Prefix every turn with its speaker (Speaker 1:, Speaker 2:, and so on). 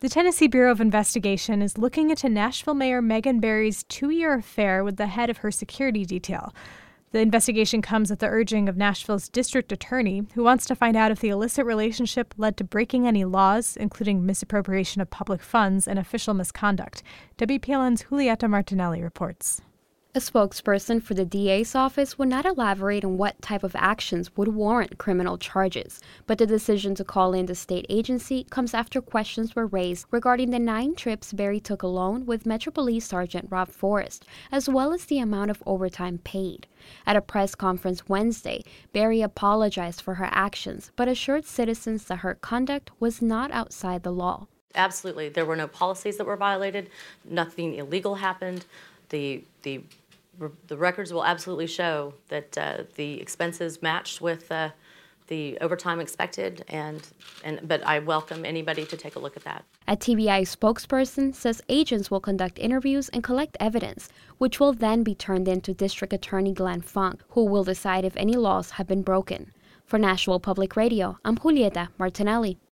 Speaker 1: The Tennessee Bureau of Investigation is looking into Nashville Mayor Megan Barry's 2-year affair with the head of her security detail. The investigation comes at the urging of Nashville's district attorney, who wants to find out if the illicit relationship led to breaking any laws, including misappropriation of public funds and official misconduct. WPLN's Julieta Martinelli reports.
Speaker 2: A spokesperson for the DA's office would not elaborate on what type of actions would warrant criminal charges, but the decision to call in the state agency comes after questions were raised regarding the 9 trips Barry took alone with Metro Police Sergeant Rob Forrest, as well as the amount of overtime paid. At a press conference Wednesday, Barry apologized for her actions, but assured citizens that her conduct was not outside the law.
Speaker 3: Absolutely. There were no policies that were violated. Nothing illegal happened. The records will absolutely show that the expenses matched with the overtime expected, but I welcome anybody to take a look at that.
Speaker 2: A TBI spokesperson says agents will conduct interviews and collect evidence, which will then be turned in to District Attorney Glenn Funk, who will decide if any laws have been broken. For Nashville Public Radio, I'm Julieta Martinelli.